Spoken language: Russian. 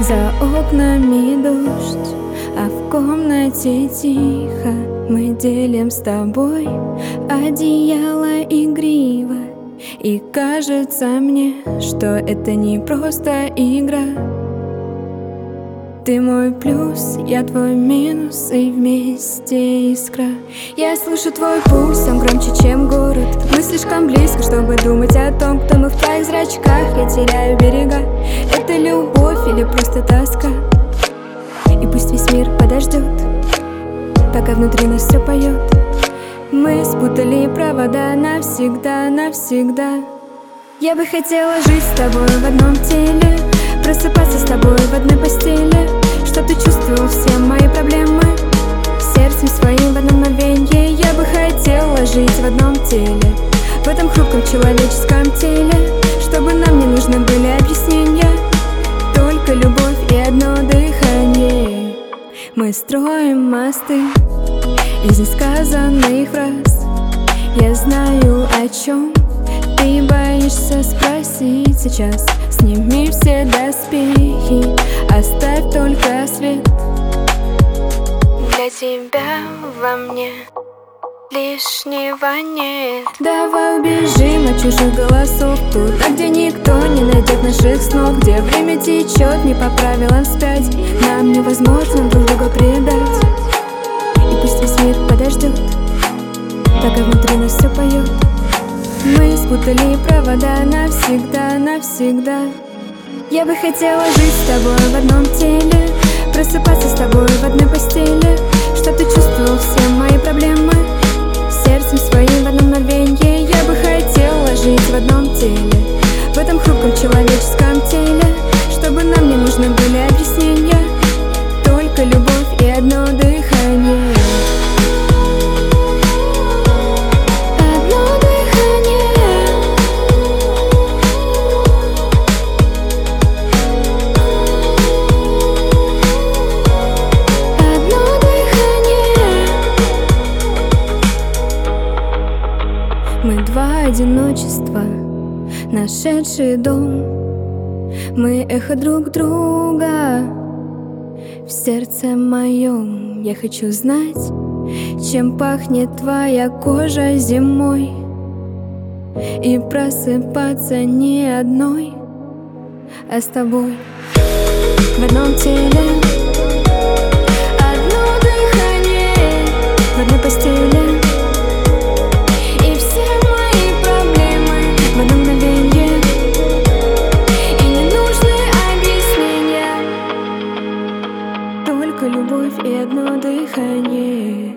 За окнами дождь, а в комнате тихо. Мы делим с тобой одеяло игриво. И кажется мне, что это не просто игра. Ты мой плюс, я твой минус, и вместе искра. Я слышу твой пульс, он громче, чем город. Мы слишком близко, чтобы думать о том, кто мы в твоих зрачках. Я теряю берега. Это любовь или просто тоска? И пусть весь мир подождет, пока внутри нас все поет. Мы спутали провода навсегда, навсегда. Я бы хотела жить с тобой в одном теле, просыпаться с тобой в одной постели, чтоб ты чувствовал все мои проблемы сердцем своим в одно мгновенье. Я бы хотела жить в одном теле, в этом хрупком человеческом теле, чтобы нам не нужны были объяснения, только любовь и одно дыхание. Мы строим мосты из несказанных фраз. Я знаю, о чем ты боишься спросить сейчас. Сними все доспехи, оставь только свет. Для тебя во мне лишнего нет. Давай убежим от чужих голосов туда, где никто не найдет наших снов, где время течет не по правилам вспять. Нам невозможно друг друга предать. И пусть весь мир подождет, пока внутри нас все поет. Мы спутали провода навсегда, навсегда. Я бы хотела жить с тобой в одном теле, просыпаться с тобой в одной постели, чтоб ты чувствовал все мои проблемы сердцем своим в одно мгновенье. Я бы хотела жить в одном теле, в этом хрупком человеческом теле, чтобы нам не нужны были объяснения, только любовь и одно дыхание. Мы два одиночества, нашедшие дом. Мы эхо друг друга в сердце моем. Я хочу знать, чем пахнет твоя кожа зимой, и просыпаться не одной, а с тобой в одном теле. Одно дыхание в одной постели. Любовь и одно дыхание.